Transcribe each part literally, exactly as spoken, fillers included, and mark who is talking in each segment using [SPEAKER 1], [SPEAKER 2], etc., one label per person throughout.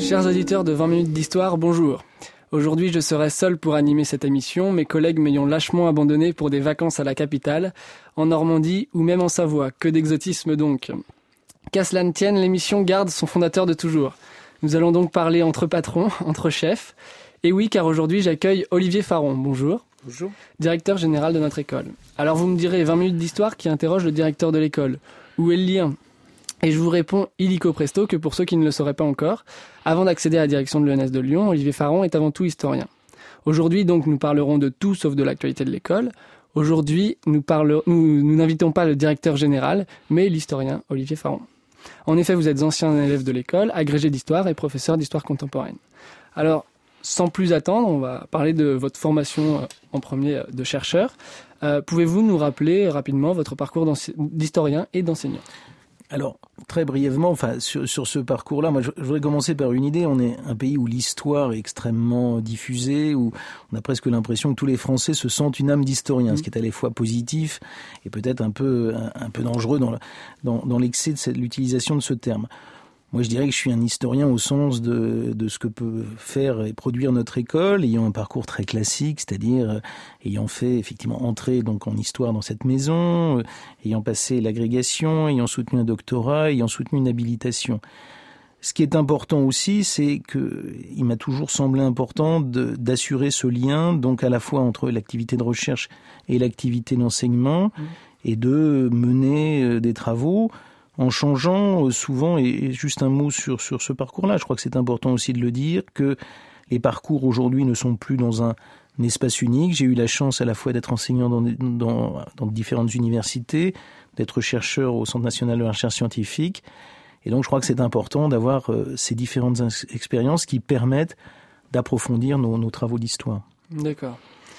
[SPEAKER 1] Chers auditeurs de vingt minutes d'histoire, bonjour. Aujourd'hui, je serai seul pour animer cette émission, mes collègues m'ayant lâchement abandonné pour des vacances à la capitale, en Normandie ou même en Savoie. Que d'exotisme donc. Qu'à cela ne tienne, l'émission garde son fondateur de toujours. Nous allons donc parler entre patrons, entre chefs. Et oui, car aujourd'hui, j'accueille Olivier Faron. Bonjour.
[SPEAKER 2] Bonjour.
[SPEAKER 1] Directeur général de notre école. Alors vous me direz, vingt minutes d'histoire qui interroge le directeur de l'école. Où est le lien ? Et je vous réponds illico presto que pour ceux qui ne le sauraient pas encore, avant d'accéder à la direction de l'E N S de Lyon, Olivier Faron est avant tout historien. Aujourd'hui, donc, nous parlerons de tout sauf de l'actualité de l'école. Aujourd'hui, nous, parle... nous, nous n'invitons pas le directeur général, mais l'historien Olivier Faron. En effet, vous êtes ancien élève de l'école, agrégé d'histoire et professeur d'histoire contemporaine. Alors, sans plus attendre, on va parler de votre formation en premier de chercheur. Euh, pouvez-vous nous rappeler rapidement votre parcours d'historien et d'enseignant ?
[SPEAKER 2] Alors, très brièvement, enfin, sur, sur ce parcours-là, moi, je, je voudrais commencer par une idée. On est un pays où l'histoire est extrêmement diffusée, où on a presque l'impression que tous les Français se sentent une âme d'historien, mmh. ce qui est à la fois positif et peut-être un peu, un, un peu dangereux dans, dans, dans l'excès de cette, l'utilisation de ce terme. Moi, je dirais que je suis un historien au sens de, de ce que peut faire et produire notre école, ayant un parcours très classique, c'est-à-dire euh, ayant fait effectivement entrer donc en histoire dans cette maison, euh, ayant passé l'agrégation, ayant soutenu un doctorat, ayant soutenu une habilitation. Ce qui est important aussi, c'est que il m'a toujours semblé important de, d'assurer ce lien, donc à la fois entre l'activité de recherche et l'activité d'enseignement, mmh. et de mener euh, des travaux en changeant souvent, et juste un mot sur, sur ce parcours-là, je crois que c'est important aussi de le dire, que les parcours aujourd'hui ne sont plus dans un, un espace unique. J'ai eu la chance à la fois d'être enseignant dans, dans, dans différentes universités, d'être chercheur au Centre national de la recherche scientifique, et donc je crois que c'est important d'avoir euh, ces différentes ins- expériences qui permettent d'approfondir nos, nos travaux d'histoire.
[SPEAKER 1] D'accord.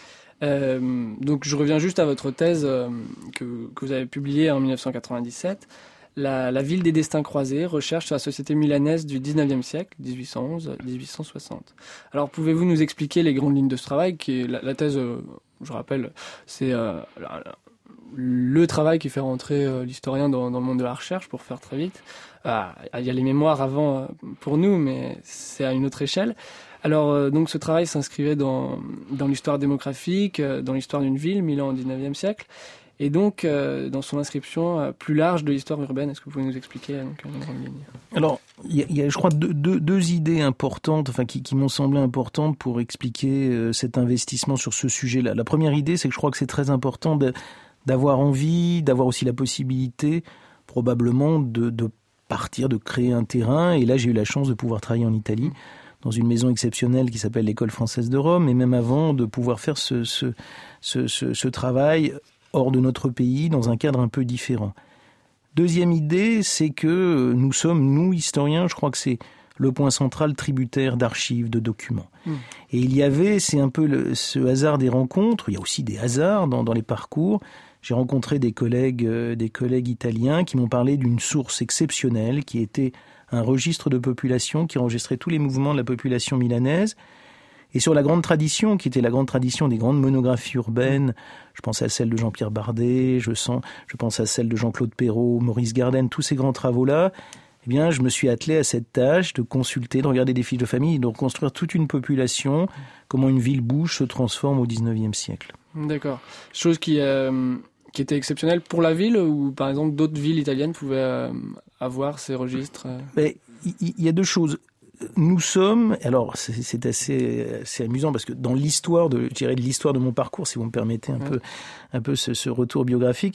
[SPEAKER 1] Euh, donc je reviens juste à votre thèse euh, que, que vous avez publiée en dix-neuf cent quatre-vingt-dix-sept. La, la ville des destins croisés, recherche sur la société milanaise du dix-neuvième siècle, dix-huit cent onze à dix-huit cent soixante. Alors, pouvez-vous nous expliquer les grandes lignes de ce travail, qui est la, la thèse, euh, je rappelle, c'est euh, la, la, le travail qui fait rentrer euh, l'historien dans, dans le monde de la recherche, pour faire très vite. Ah, il y a les mémoires avant euh, pour nous, mais c'est à une autre échelle. Alors, euh, donc, ce travail s'inscrivait dans, dans l'histoire démographique, euh, dans l'histoire d'une ville, Milan au dix-neuvième siècle. Et donc, euh, dans son inscription euh, plus large de l'histoire urbaine, est-ce que vous pouvez nous expliquer euh, donc, une grande ligne ?
[SPEAKER 2] Alors, il y, y a, je crois, deux, deux, deux idées importantes, enfin, qui, qui m'ont semblé importantes pour expliquer euh, cet investissement sur ce sujet-là. La première idée, c'est que je crois que c'est très important de, d'avoir envie, d'avoir aussi la possibilité, probablement, de, de partir, de créer un terrain. Et là, j'ai eu la chance de pouvoir travailler en Italie, dans une maison exceptionnelle qui s'appelle l'École française de Rome, et même avant, de pouvoir faire ce, ce, ce, ce, ce travail hors de notre pays, dans un cadre un peu différent. Deuxième idée, c'est que nous sommes, nous, historiens, je crois que c'est le point central tributaire d'archives, de documents. Mmh. Et il y avait, c'est un peu le, ce hasard des rencontres, il y a aussi des hasards dans, dans les parcours. J'ai rencontré des collègues, euh, des collègues italiens qui m'ont parlé d'une source exceptionnelle, qui était un registre de population qui enregistrait tous les mouvements de la population milanaise. Et sur la grande tradition, qui était la grande tradition des grandes monographies urbaines, je pense à celle de Jean-Pierre Bardet, je, sens, je pense à celle de Jean-Claude Perrault, Maurice Garden, tous ces grands travaux-là, eh bien, je me suis attelé à cette tâche de consulter, de regarder des fiches de famille, et de reconstruire toute une population, comment une ville bouge, se transforme au dix-neuvième siècle.
[SPEAKER 1] D'accord. Chose qui, euh, qui était exceptionnelle pour la ville, ou par exemple d'autres villes italiennes pouvaient euh, avoir ces registres euh...
[SPEAKER 2] Mais il y, y a deux choses. Nous sommes, alors c'est, c'est assez, assez amusant parce que dans l'histoire de, je dirais de l'histoire de mon parcours, si vous me permettez un ouais. peu, un peu ce, ce retour biographique,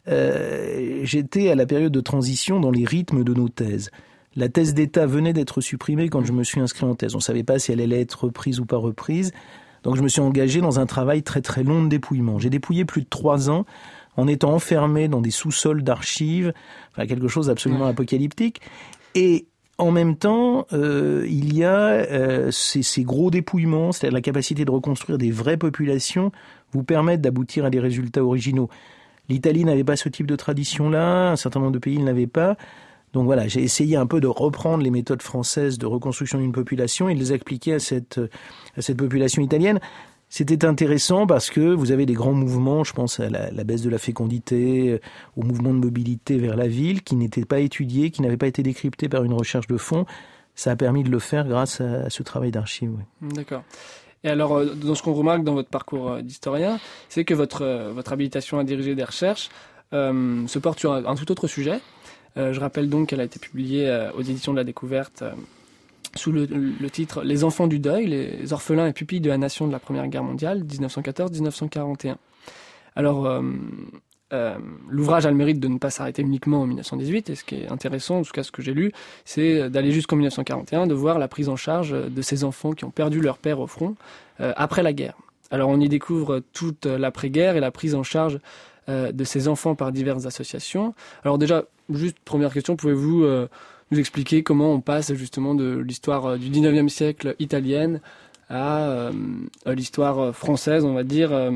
[SPEAKER 2] euh, j'étais à la période de transition dans les rythmes de nos thèses. La thèse d'État venait d'être supprimée quand je me suis inscrit en thèse. On ne savait pas si elle allait être reprise ou pas reprise. Donc je me suis engagé dans un travail très très long de dépouillement. J'ai dépouillé plus de trois ans en étant enfermé dans des sous-sols d'archives, enfin quelque chose d'absolument ouais. apocalyptique. Et en même temps, euh, il y a euh, ces, ces gros dépouillements, c'est-à-dire la capacité de reconstruire des vraies populations, vous permettent d'aboutir à des résultats originaux. L'Italie n'avait pas ce type de tradition-là, un certain nombre de pays ne l'avaient pas. Donc voilà, j'ai essayé un peu de reprendre les méthodes françaises de reconstruction d'une population et de les appliquer à cette, à cette population italienne. C'était intéressant parce que vous avez des grands mouvements, je pense à la, la baisse de la fécondité, au mouvement de mobilité vers la ville, qui n'étaient pas étudiés, qui n'avaient pas été décryptés par une recherche de fond. ça a permis de le faire grâce à, à ce travail d'archives. Oui.
[SPEAKER 1] D'accord. Et alors, dans ce qu'on remarque dans votre parcours d'historien, c'est que votre, votre habilitation à diriger des recherches euh, se porte sur un, un tout autre sujet. Euh, je rappelle donc qu'elle a été publiée euh, aux éditions de la Découverte euh, sous le, le titre « Les enfants du deuil, les orphelins et pupilles de la nation de la Première Guerre mondiale, dix-neuf cent quatorze à dix-neuf cent quarante et un ». Alors, euh, euh, l'ouvrage a le mérite de ne pas s'arrêter uniquement en mille neuf cent dix-huit, et ce qui est intéressant, en tout cas ce que j'ai lu, c'est d'aller jusqu'en mille neuf cent quarante et un, de voir la prise en charge de ces enfants qui ont perdu leur père au front euh, après la guerre. Alors on y découvre toute l'après-guerre et la prise en charge euh, de ces enfants par diverses associations. Alors déjà, juste première question, pouvez-vous euh, nous expliquer comment on passe justement de l'histoire du dix-neuvième siècle italienne à euh, l'histoire française, on va dire, euh,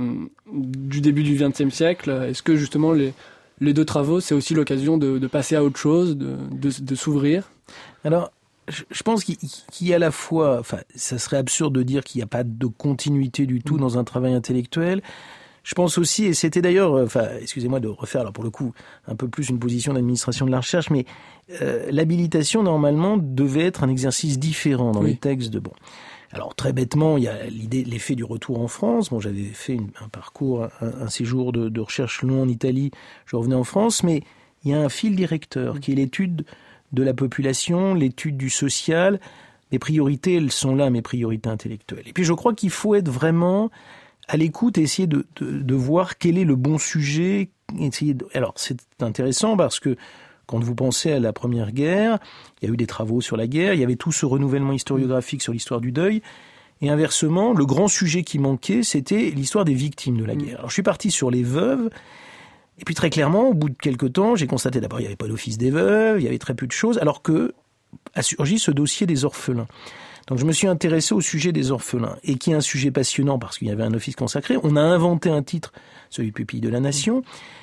[SPEAKER 1] du début du vingtième siècle? Est-ce que justement les, les deux travaux, c'est aussi l'occasion de, de passer à autre chose, de, de, de s'ouvrir?
[SPEAKER 2] Alors, je, je pense qu'il, qu'il y a à la fois, enfin, ça serait absurde de dire qu'il n'y a pas de continuité du tout mmh. dans un travail intellectuel. Je pense aussi, et c'était d'ailleurs, enfin, excusez-moi de refaire, alors pour le coup, un peu plus une position d'administration de la recherche, mais euh, l'habilitation, normalement, devait être un exercice différent dans oui. les textes de bon. Alors très bêtement, il y a l'idée, l'effet du retour en France. Bon, j'avais fait une, un parcours, un, un séjour de, de recherche long en Italie. Je revenais en France, mais il y a un fil directeur mmh. qui est l'étude de la population, l'étude du social. Mes priorités, elles sont là, mes priorités intellectuelles. Et puis je crois qu'il faut être vraiment à l'écoute et essayer de, de, de voir quel est le bon sujet. Essayer de... Alors c'est intéressant parce que quand vous pensez à la Première Guerre, il y a eu des travaux sur la guerre, il y avait tout ce renouvellement historiographique sur l'histoire du deuil, et inversement, le grand sujet qui manquait, c'était l'histoire des victimes de la guerre. Alors je suis parti sur les veuves, et puis très clairement, au bout de quelques temps, j'ai constaté d'abord il n'y avait pas d'office des veuves, il y avait très peu de choses, alors que a surgi ce dossier des orphelins. Donc je me suis intéressé au sujet des orphelins, et qui est un sujet passionnant parce qu'il y avait un office consacré. On a inventé un titre, celui Pupille de la Nation,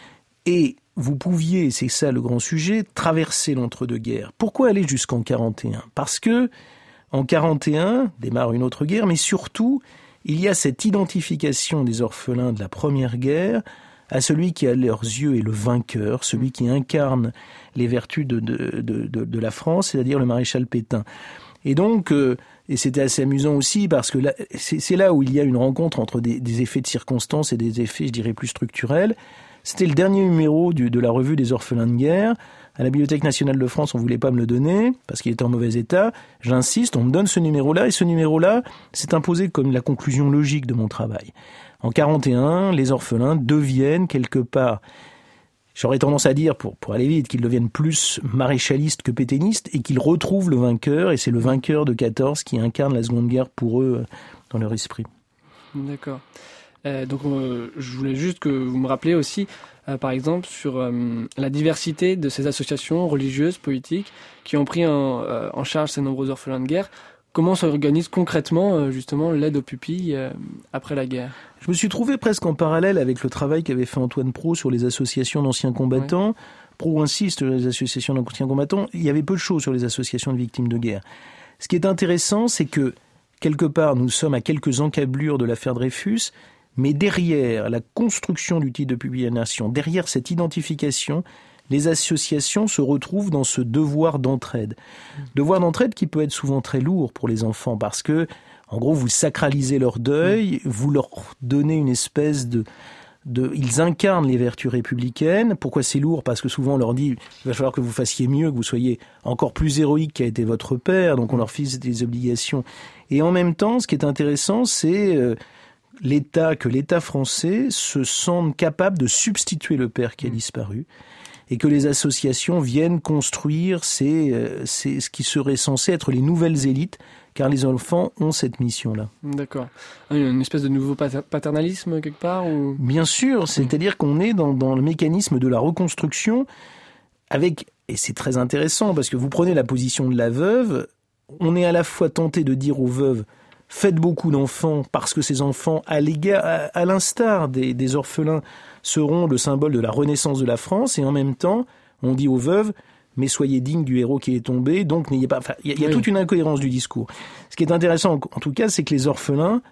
[SPEAKER 2] et vous pouviez, c'est ça le grand sujet, traverser l'entre-deux-guerres. Pourquoi aller jusqu'en quarante et un ? Parce que en quarante et un démarre une autre guerre, mais surtout, il y a cette identification des orphelins de la Première Guerre à celui qui, à leurs yeux, est le vainqueur, celui qui incarne les vertus de, de, de, de, de la France, c'est-à-dire le maréchal Pétain. Et donc, euh, et c'était assez amusant aussi, parce que là, c'est, c'est là où il y a une rencontre entre des, des effets de circonstance et des effets, je dirais, plus structurels. C'était le dernier numéro du, de la revue des orphelins de guerre. À la Bibliothèque nationale de France, on voulait pas me le donner parce qu'il était en mauvais état. J'insiste, on me donne ce numéro-là, et ce numéro-là s'est imposé comme la conclusion logique de mon travail. En quarante et un, les orphelins deviennent quelque part, j'aurais tendance à dire, pour, pour aller vite, qu'ils deviennent plus maréchalistes que pétainistes et qu'ils retrouvent le vainqueur, et c'est le vainqueur de quatorze qui incarne la Seconde Guerre pour eux dans leur esprit.
[SPEAKER 1] D'accord. Euh, donc, euh, je voulais juste que vous me rappeliez aussi, euh, par exemple, sur euh, la diversité de ces associations religieuses, politiques, qui ont pris en, euh, en charge ces nombreux orphelins de guerre. Comment s'organise concrètement, euh, justement, l'aide aux pupilles euh, après la guerre ?
[SPEAKER 2] Je me suis trouvé presque en parallèle avec le travail qu'avait fait Antoine Pro sur les associations d'anciens combattants. Ouais. Pro insiste sur les associations d'anciens combattants. Il y avait peu de choses sur les associations de victimes de guerre. Ce qui est intéressant, c'est que, quelque part, nous sommes à quelques encablures de l'affaire Dreyfus, mais derrière la construction du titre de Pupille de la Nation, derrière cette identification, les associations se retrouvent dans ce devoir d'entraide. Devoir d'entraide qui peut être souvent très lourd pour les enfants parce que, en gros, vous sacralisez leur deuil, vous leur donnez une espèce de... de ils incarnent les vertus républicaines. Pourquoi c'est lourd ? Parce que souvent on leur dit il va falloir que vous fassiez mieux, que vous soyez encore plus héroïque qu'a été votre père, donc on leur fixe des obligations. Et en même temps, ce qui est intéressant, c'est... Euh, l'État, que l'État français se sente capable de substituer le père qui a disparu et que les associations viennent construire ces, euh, ces, ce qui serait censé être les nouvelles élites, car les enfants ont cette mission-là.
[SPEAKER 1] D'accord. Une espèce de nouveau paternalisme quelque part ou... Bien
[SPEAKER 2] sûr, c'est-à-dire qu'on est dans, dans le mécanisme de la reconstruction avec, et c'est très intéressant parce que vous prenez la position de la veuve, on est à la fois tenté de dire aux veuves faites beaucoup d'enfants parce que ces enfants, à, l'égard, à, à l'instar des, des orphelins, seront le symbole de la renaissance de la France. Et en même temps, on dit aux veuves, mais soyez dignes du héros qui est tombé. Donc, n'ayez pas. Enfin, il y a, y a oui. toute une incohérence du discours. Ce qui est intéressant, en tout cas, c'est que les orphelins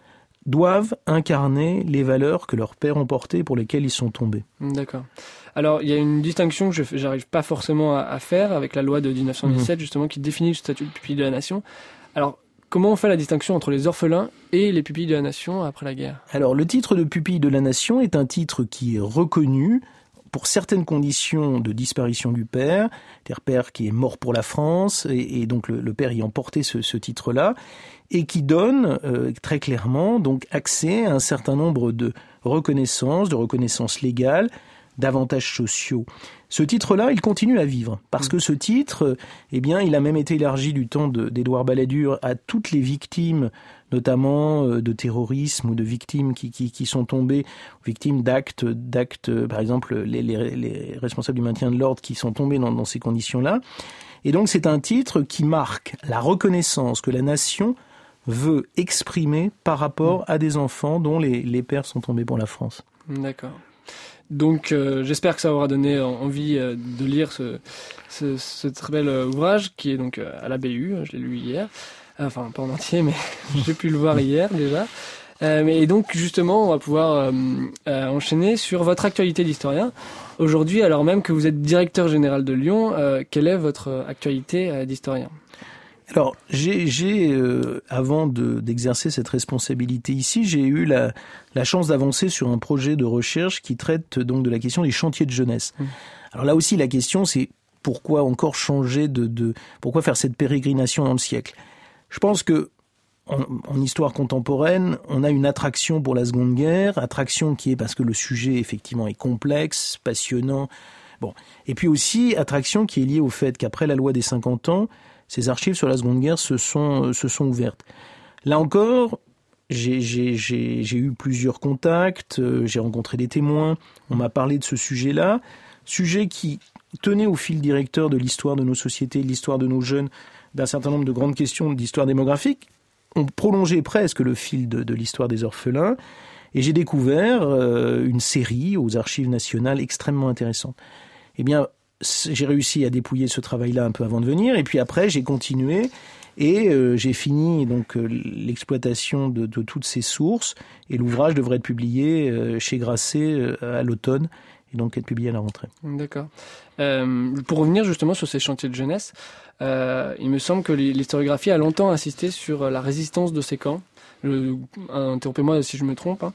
[SPEAKER 2] doivent incarner les valeurs que leurs pères ont portées et pour lesquelles ils sont tombés.
[SPEAKER 1] D'accord. Alors, il y a une distinction que je n'arrive pas forcément à, à faire avec la loi de dix-neuf cent dix-sept, mmh. justement, qui définit le statut de pupille de la nation. Alors, comment on fait la distinction entre les orphelins et les pupilles de la nation après la guerre ?
[SPEAKER 2] Alors, le titre de pupille de la nation est un titre qui est reconnu pour certaines conditions de disparition du père, c'est-à-dire père qui est mort pour la France, et, et donc le, le père ayant porté ce, ce titre-là, et qui donne euh, très clairement donc accès à un certain nombre de reconnaissances, de reconnaissances légales, d'avantages sociaux. Ce titre-là, il continue à vivre, parce que ce titre, eh bien, il a même été élargi du temps de, d'Édouard Balladur à toutes les victimes, notamment de terrorisme ou de victimes qui, qui, qui sont tombées, victimes d'actes, d'actes, par exemple, les, les, les responsables du maintien de l'ordre qui sont tombés dans, dans ces conditions-là. Et donc, c'est un titre qui marque la reconnaissance que la nation veut exprimer par rapport à des enfants dont les, les pères sont tombés pour la France.
[SPEAKER 1] D'accord. Donc euh, j'espère que ça aura donné envie euh, de lire ce, ce, ce très bel euh, ouvrage qui est donc euh, à la B U, je l'ai lu hier, enfin pas en entier mais j'ai pu le voir hier déjà. Euh, et donc justement on va pouvoir euh, euh, enchaîner sur votre actualité d'historien. Aujourd'hui, alors même que vous êtes directeur général de Lyon, euh, quelle est votre actualité euh, d'historien ?
[SPEAKER 2] Alors, j'ai, j'ai euh, avant de, d'exercer cette responsabilité ici, j'ai eu la, la chance d'avancer sur un projet de recherche qui traite donc de la question des chantiers de jeunesse. Mmh. Alors là aussi, la question, c'est pourquoi encore changer de, de, pourquoi faire cette pérégrination dans le siècle ? Je pense que en, en histoire contemporaine, on a une attraction pour la Seconde Guerre, attraction qui est parce que le sujet effectivement est complexe, passionnant. Bon, et puis aussi attraction qui est liée au fait qu'après la loi des cinquante ans, ces archives sur la Seconde Guerre se sont, se sont ouvertes. Là encore, j'ai, j'ai, j'ai, j'ai eu plusieurs contacts, euh, j'ai rencontré des témoins, on m'a parlé de ce sujet-là, sujet qui tenait au fil directeur de l'histoire de nos sociétés, de l'histoire de nos jeunes, d'un certain nombre de grandes questions d'histoire démographique, ont prolongé presque le fil de, de l'histoire des orphelins, et j'ai découvert euh, une série aux archives nationales extrêmement intéressante. Eh bien, j'ai réussi à dépouiller ce travail-là un peu avant de venir, et puis après j'ai continué et euh, j'ai fini donc euh, l'exploitation de, de toutes ces sources, et l'ouvrage devrait être publié euh, chez Grasset euh, à l'automne et donc être publié à la rentrée. D'accord.
[SPEAKER 1] Euh, pour revenir justement sur ces chantiers de jeunesse, euh, il me semble que l'historiographie a longtemps insisté sur la résistance de ces camps. Je, interrompez-moi si je me trompe, hein.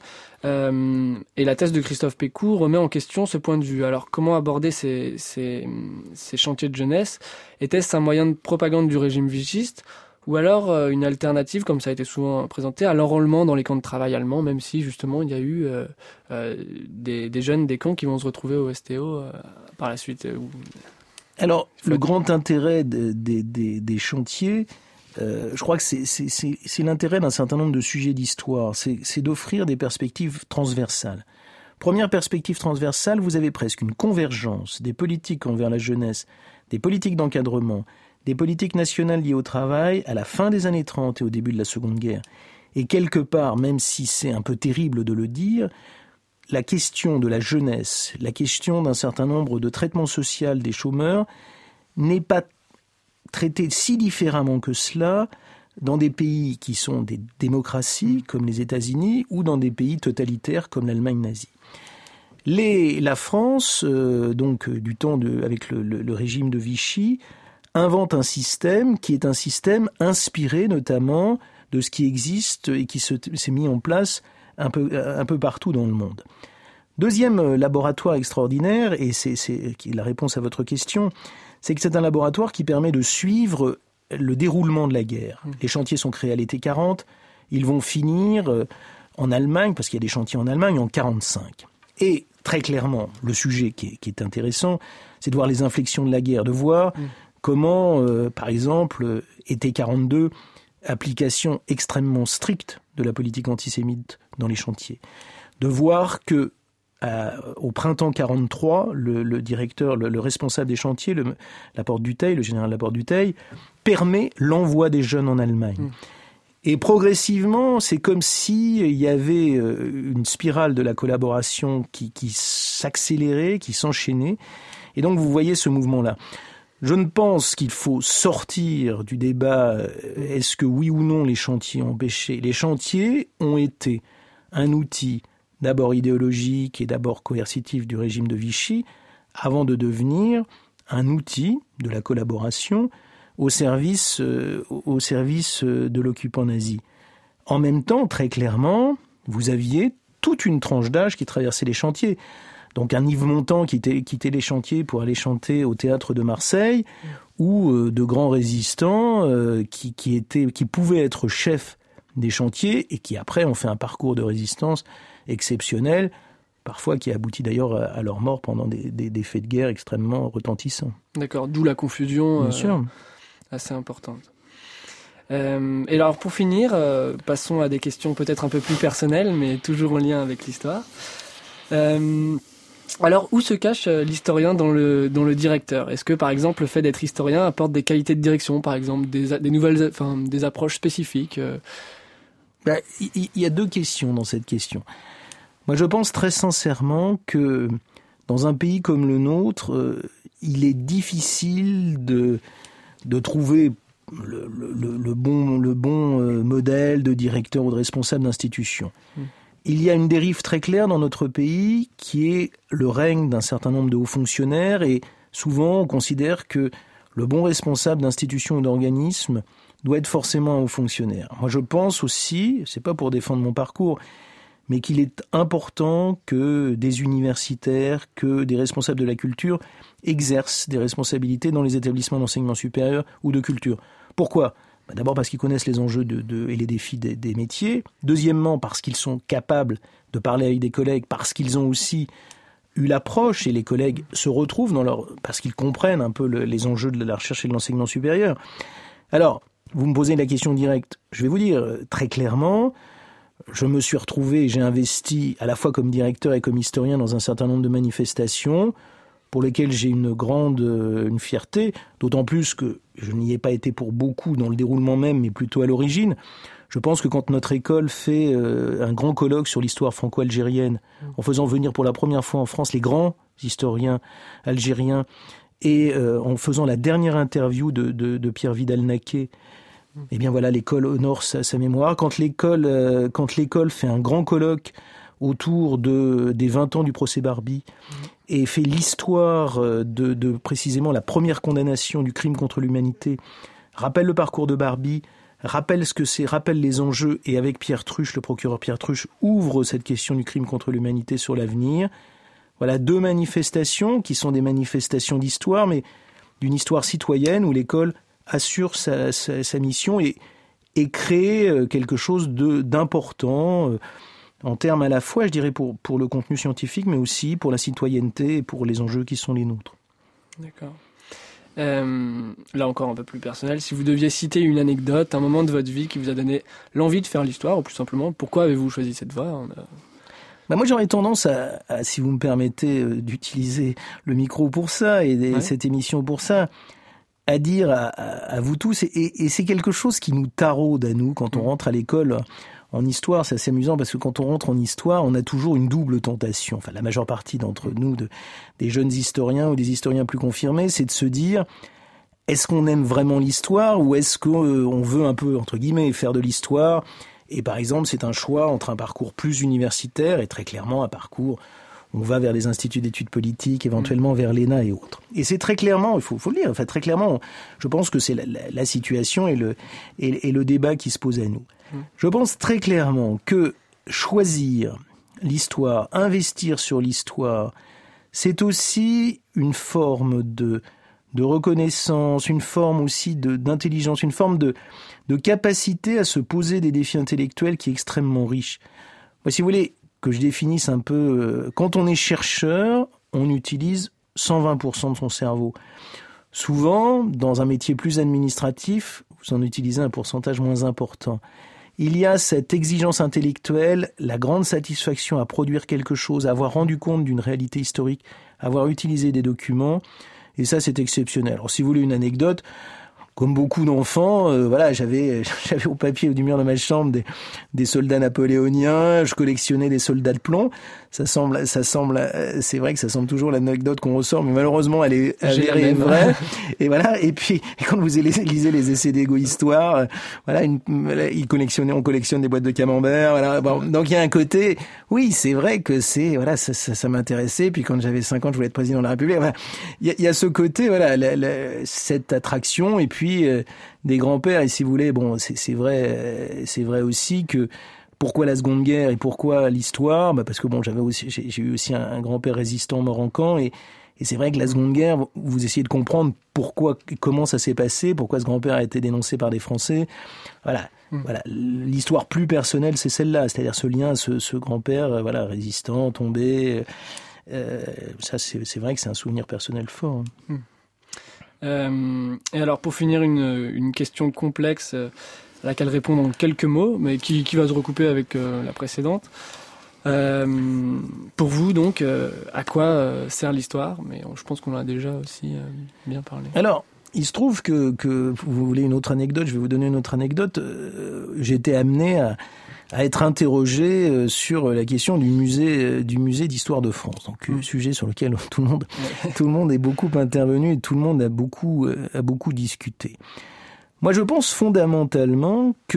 [SPEAKER 1] euh, et la thèse de Christophe Pécou remet en question ce point de vue. Alors comment aborder ces, ces, ces chantiers de jeunesse ? Était-ce un moyen de propagande du régime vichyste, ou alors euh, une alternative, comme ça a été souvent présenté, à l'enrôlement dans les camps de travail allemands, même si justement il y a eu euh, euh, des, des jeunes des camps qui vont se retrouver au S T O euh, par la suite euh, où...
[SPEAKER 2] Alors le grand intérêt des, des, des, des chantiers, Euh, je crois que c'est, c'est, c'est, c'est l'intérêt d'un certain nombre de sujets d'histoire, c'est, c'est d'offrir des perspectives transversales. Première perspective transversale, vous avez presque une convergence des politiques envers la jeunesse, des politiques d'encadrement, des politiques nationales liées au travail à la fin des années trente et au début de la Seconde Guerre. Et quelque part, même si c'est un peu terrible de le dire, la question de la jeunesse, la question d'un certain nombre de traitements sociaux des chômeurs n'est pas traité si différemment que cela dans des pays qui sont des démocraties comme les États-Unis ou dans des pays totalitaires comme l'Allemagne nazie. Les, la France, euh, donc du temps de, avec le, le, le régime de Vichy, invente un système qui est un système inspiré notamment de ce qui existe et qui se, s'est mis en place un peu, un peu partout dans le monde. Deuxième laboratoire extraordinaire, et c'est, c'est la réponse à votre question, c'est que c'est un laboratoire qui permet de suivre le déroulement de la guerre. Les chantiers sont créés à l'été quarante, ils vont finir en Allemagne, parce qu'il y a des chantiers en Allemagne, en quarante-cinq. Et très clairement, le sujet qui est, qui est intéressant, c'est de voir les inflexions de la guerre, de voir mmh. comment, euh, par exemple, été quarante-deux, application extrêmement stricte de la politique antisémite dans les chantiers. De voir que Euh, au printemps quarante-trois, le, le directeur, le, le responsable des chantiers, le, Laporte Dutheil, le général Laporte Dutheil, permet l'envoi des jeunes en Allemagne. Mmh. Et progressivement, c'est comme s'il y avait euh, une spirale de la collaboration qui, qui s'accélérait, qui s'enchaînait. Et donc, vous voyez ce mouvement-là. Je ne pense qu'il faut sortir du débat euh, est-ce que oui ou non les chantiers ont péché. Les chantiers ont été un outil d'abord idéologique et d'abord coercitif du régime de Vichy, avant de devenir un outil de la collaboration au service, euh, au service de l'occupant nazi. En même temps, très clairement, vous aviez toute une tranche d'âge qui traversait les chantiers. Donc un Yves Montand qui quittait, quittait les chantiers pour aller chanter au théâtre de Marseille, mmh. ou euh, de grands résistants euh, qui, qui, étaient, qui pouvaient être chefs des chantiers et qui après ont fait un parcours de résistance exceptionnel, parfois qui aboutit d'ailleurs à leur mort pendant des, des, des faits de guerre extrêmement retentissants.
[SPEAKER 1] D'accord, d'où la confusion
[SPEAKER 2] Bien sûr.
[SPEAKER 1] Euh, assez importante. Euh, et alors pour finir, euh, passons à des questions peut-être un peu plus personnelles, mais toujours en lien avec l'histoire. Euh, alors où se cache l'historien dans le, dans le directeur ? Est-ce que par exemple le fait d'être historien apporte des qualités de direction, par exemple des, des nouvelles, enfin des approches spécifiques euh...
[SPEAKER 2] Ben, il y a deux questions dans cette question. Moi, je pense très sincèrement que dans un pays comme le nôtre, euh, il est difficile de, de trouver le, le, le bon, le bon euh, modèle de directeur ou de responsable d'institution. Mmh. Il y a une dérive très claire dans notre pays qui est le règne d'un certain nombre de hauts fonctionnaires et souvent on considère que le bon responsable d'institution ou d'organisme doit être forcément un haut fonctionnaire. Moi, je pense aussi, c'est pas pour défendre mon parcours, mais qu'il est important que des universitaires, que des responsables de la culture exercent des responsabilités dans les établissements d'enseignement supérieur ou de culture. Pourquoi ? Ben d'abord parce qu'ils connaissent les enjeux de, de, et les défis des, des métiers. Deuxièmement, parce qu'ils sont capables de parler avec des collègues, parce qu'ils ont aussi eu l'approche, et les collègues se retrouvent dans leur... parce qu'ils comprennent un peu le, les enjeux de la recherche et de l'enseignement supérieur. Alors, vous me posez la question directe. Je vais vous dire très clairement, je me suis retrouvé, j'ai investi à la fois comme directeur et comme historien dans un certain nombre de manifestations pour lesquelles j'ai une grande une fierté, d'autant plus que je n'y ai pas été pour beaucoup dans le déroulement même, mais plutôt à l'origine. Je pense que quand notre école fait euh, un grand colloque sur l'histoire franco-algérienne, en faisant venir pour la première fois en France les grands historiens algériens, et euh, en faisant la dernière interview de, de, de Pierre Vidal-Naquet, eh bien voilà, l'école honore sa, sa mémoire. Quand l'école, euh, quand l'école fait un grand colloque autour de, des vingt ans du procès Barbie mmh. et fait l'histoire de, de précisément la première condamnation du crime contre l'humanité, rappelle le parcours de Barbie, rappelle ce que c'est, rappelle les enjeux, et avec Pierre Truche, le procureur Pierre Truche, ouvre cette question du crime contre l'humanité sur l'avenir. Voilà deux manifestations qui sont des manifestations d'histoire, mais d'une histoire citoyenne où l'école assure sa, sa, sa mission et, et crée quelque chose de, d'important euh, en termes à la fois, je dirais, pour, pour le contenu scientifique, mais aussi pour la citoyenneté et pour les enjeux qui sont les nôtres.
[SPEAKER 1] D'accord. Euh, là encore un peu plus personnel, si vous deviez citer une anecdote, un moment de votre vie qui vous a donné l'envie de faire l'histoire, ou plus simplement, pourquoi avez-vous choisi cette voie ? On a...
[SPEAKER 2] Bah moi, j'aurais tendance à, à, si vous me permettez, euh, d'utiliser le micro pour ça et, et ouais. cette émission pour ça, à dire à, à, à vous tous, et, et, et c'est quelque chose qui nous taraude à nous quand on rentre à l'école en histoire. C'est assez amusant parce que quand on rentre en histoire, on a toujours une double tentation. Enfin, la majeure partie d'entre nous, de, des jeunes historiens ou des historiens plus confirmés, c'est de se dire, est-ce qu'on aime vraiment l'histoire ou est-ce qu'on veut un peu, entre guillemets, faire de l'histoire ? Et par exemple, c'est un choix entre un parcours plus universitaire et très clairement un parcours, on va vers les instituts d'études politiques, éventuellement vers l'E N A et autres. Et c'est très clairement, il faut, faut le dire, en fait, très clairement, je pense que c'est la, la, la situation et le, et, et le débat qui se pose à nous. Je pense très clairement que choisir l'histoire, investir sur l'histoire, c'est aussi une forme de, de reconnaissance, une forme aussi de, d'intelligence, une forme de, de capacité à se poser des défis intellectuels qui est extrêmement riche. Moi, si vous voulez que je définisse un peu, euh, quand on est chercheur, on utilise cent vingt pour cent de son cerveau. Souvent, dans un métier plus administratif, vous en utilisez un pourcentage moins important. Il y a cette exigence intellectuelle, la grande satisfaction à produire quelque chose, à avoir rendu compte d'une réalité historique, à avoir utilisé des documents, et ça c'est exceptionnel. Alors si vous voulez une anecdote, comme beaucoup d'enfants, euh, voilà, j'avais, j'avais au papier du mur de ma chambre des, des soldats napoléoniens, je collectionnais des soldats de plomb. Ça semble, ça semble, c'est vrai que ça semble toujours l'anecdote qu'on ressort, mais malheureusement, elle est avérée vraie. Et voilà. Et puis, quand vous lisez les essais d'égo-histoire, euh, voilà, une, ils collectionnaient, on collectionne des boîtes de camembert, voilà. Bon, donc il y a un côté, oui, c'est vrai que c'est, voilà, ça, ça, ça m'intéressait. Puis quand j'avais cinq ans, je voulais être président de la République. Voilà. Il y a, il y a ce côté, voilà, la, la, cette attraction, et puis euh, des grands-pères. Et si vous voulez, bon, c'est, c'est vrai, euh, c'est vrai aussi que pourquoi la Seconde Guerre et pourquoi l'histoire ? Bah parce que bon, j'avais aussi, j'ai, j'ai eu aussi un, un grand-père résistant mort en camp, et, et c'est vrai que la Seconde Guerre, vous essayez de comprendre pourquoi, comment ça s'est passé, pourquoi ce grand-père a été dénoncé par des Français. Voilà, mmh. voilà. L'histoire plus personnelle, c'est celle-là, c'est-à-dire ce lien, ce, ce grand-père, voilà, résistant, tombé. Euh, ça, c'est, c'est vrai que c'est un souvenir personnel fort. Mmh.
[SPEAKER 1] Euh, et alors, pour finir, une, une question complexe. Euh, à laquelle répondre en quelques mots, mais qui, qui va se recouper avec euh, la précédente. Euh, pour vous, donc, euh, à quoi euh, sert l'histoire ? Mais on, je pense qu'on en a déjà aussi euh, bien parlé.
[SPEAKER 2] Alors, il se trouve que, que vous voulez une autre anecdote, je vais vous donner une autre anecdote. Euh, j'ai été amené à, à être interrogé euh, sur la question du musée, euh, du musée d'histoire de France. Donc, mmh. sujet sur lequel tout le monde, ouais. tout le monde est beaucoup intervenu et tout le monde a beaucoup, euh, a beaucoup discuté. Moi, je pense fondamentalement que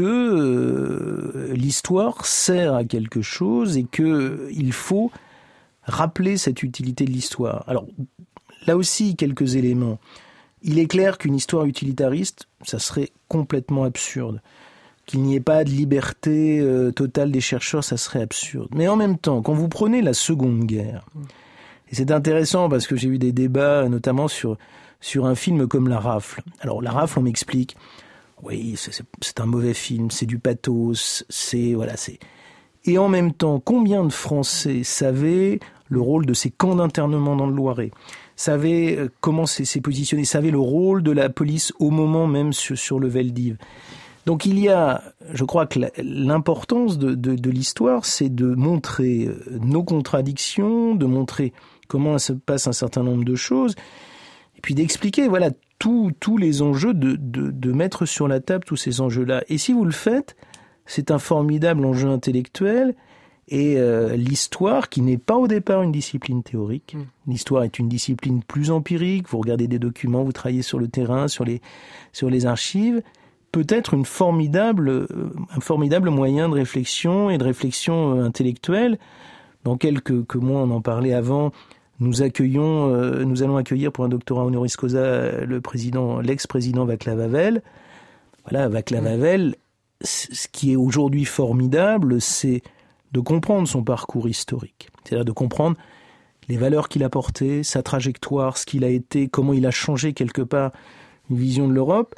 [SPEAKER 2] euh, l'histoire sert à quelque chose et que il faut rappeler cette utilité de l'histoire. Alors, là aussi, quelques éléments. Il est clair qu'une histoire utilitariste, ça serait complètement absurde. Qu'il n'y ait pas de liberté euh, totale des chercheurs, ça serait absurde. Mais en même temps, quand vous prenez la Seconde Guerre, et c'est intéressant parce que j'ai eu des débats, notamment sur... sur un film comme La Rafle. Alors, La Rafle, on m'explique, oui, c'est, c'est, c'est un mauvais film, c'est du pathos, c'est, voilà, c'est... Et en même temps, combien de Français savaient le rôle de ces camps d'internement dans le Loiret, savaient comment c'est, c'est positionné, savaient le rôle de la police au moment même sur, sur le Veldiv. Donc il y a, je crois que la, l'importance de, de, de l'histoire, c'est de montrer nos contradictions, de montrer comment se passe un certain nombre de choses, puis d'expliquer, voilà, tous tous les enjeux, de, de, de mettre sur la table tous ces enjeux-là. Et si vous le faites, c'est un formidable enjeu intellectuel, et euh, l'histoire, qui n'est pas au départ une discipline théorique, mmh. l'histoire est une discipline plus empirique, vous regardez des documents, vous travaillez sur le terrain, sur les, sur les archives, peut être une formidable, euh, un formidable moyen de réflexion et de réflexion euh, intellectuelle. Dans quelques que mois, on en parlait avant, Nous accueillons, euh, nous allons accueillir pour un doctorat honoris causa le président, l'ex-président Václav Havel. Voilà, Václav Havel, ce qui est aujourd'hui formidable, c'est de comprendre son parcours historique. C'est-à-dire de comprendre les valeurs qu'il a portées, sa trajectoire, ce qu'il a été, comment il a changé quelque part une vision de l'Europe.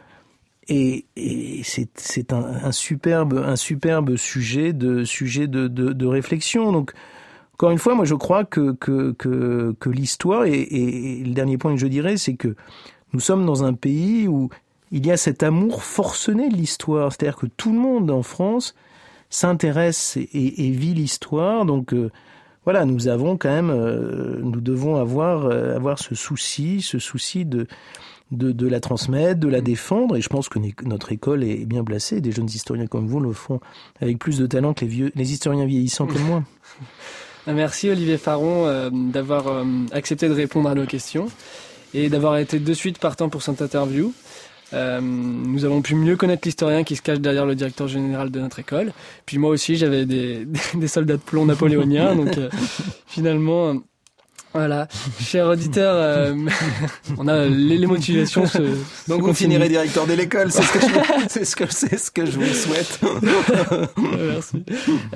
[SPEAKER 2] Et, et c'est, c'est un, un superbe, un superbe sujet de, sujet de, de, de réflexion. Donc, encore une fois, moi je crois que, que, que, que l'histoire, et, et, et le dernier point que je dirais, c'est que nous sommes dans un pays où il y a cet amour forcené de l'histoire. C'est-à-dire que tout le monde en France s'intéresse et, et, et vit l'histoire. Donc euh, voilà, nous avons quand même, euh, nous devons avoir, euh, avoir ce souci, ce souci de, de, de la transmettre, de la défendre. Et je pense que notre école est bien placée. Des jeunes historiens comme vous le font avec plus de talent que les, vieux, les historiens vieillissants comme moi.
[SPEAKER 1] Merci Olivier Faron euh, d'avoir euh, accepté de répondre à nos questions et d'avoir été de suite partant pour cette interview. Euh, nous avons pu mieux connaître l'historien qui se cache derrière le directeur général de notre école. Puis moi aussi, j'avais des, des soldats de plomb napoléoniens, donc euh, finalement... Euh, Voilà, chers auditeurs, euh, on a les, les motivations. Se,
[SPEAKER 2] Donc se vous finirez directeur de l'école, c'est ce que je, c'est ce que c'est ce que je vous souhaite.
[SPEAKER 1] Merci.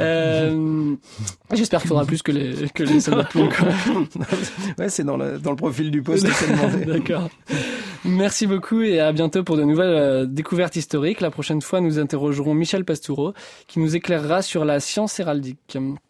[SPEAKER 1] Euh, j'espère qu'il faudra plus que les que les soldats de plomb.
[SPEAKER 2] Ouais, c'est dans le dans le profil du poste.
[SPEAKER 1] D'accord. Merci beaucoup et à bientôt pour de nouvelles euh, découvertes historiques. La prochaine fois, nous interrogerons Michel Pastoureau qui nous éclairera sur la science héraldique.